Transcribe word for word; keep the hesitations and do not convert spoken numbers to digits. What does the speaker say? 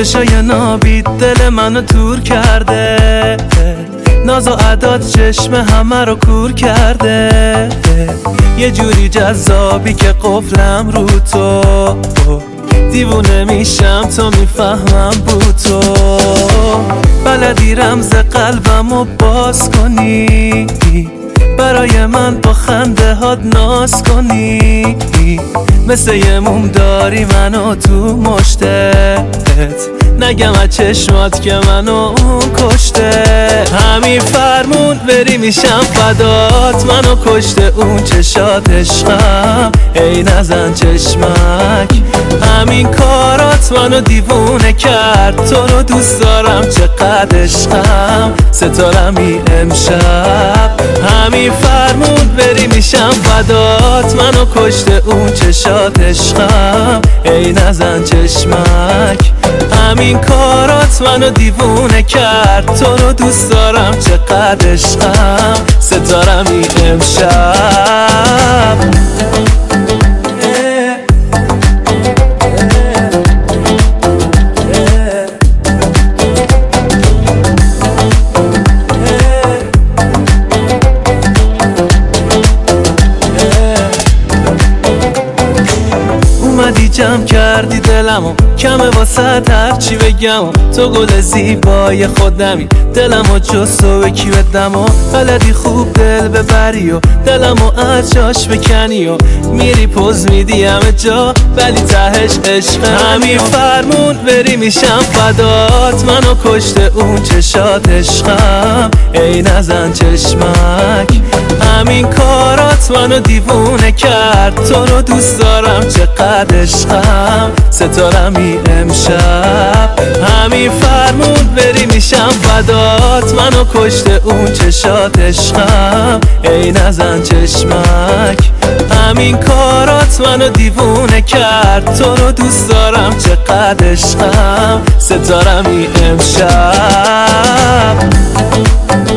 چشای نابید دل منو تور کرده، ناز و عداد چشم همه رو کور کرده. یه جوری جذابی که قفلم رو تو، دیوونه میشم تا میفهمم بو تو. بلدی رمز قلبمو باز کنی، برای من با خنده هات ناز کنی. مثل یه موم داری منو تو مشتت، نگم از چشمات که منو کشته. همین فرمون بری میشم فدات، منو کشته اون چشات عشقم. ای نزن چشمک، همین کارات منو دیوونه کرد. تو رو دوست دارم چقدر عشقم، ستارمی امشب. همین فرمون بری میشم فدات، منو کشته اون چشات عشقم. ای نزن چشمک، همین کارات منو دیوونه کرد. تو رو دوست دارم چقدر عشقم، ستارمی امشب. اومدی جمع کردی دلمو، کمه واسه هرچی بگم. تو گل زیبای خودمی، دلمو جز تو به کی بدم. و بلدی خوب دل ببری و دلمو از جاش بکنی و میری پوز میدی همه جا، ولی تهش عشق. همین فرمون بری میشم فدات، منو کشته اون چشات عشقم. ای نزن چشمک، همین کارات منو دیوونه کرد. تو رو دوست دارم چقدر عشقم، ستارمی امشب. همین فرمون بری میشم فدات، منو کشته اون چشات عشقم. ای نزن چشمک، همین کارات منو دیوونه کرد. تو رو دوست دارم چقدر عشقم، ستارمی امشب.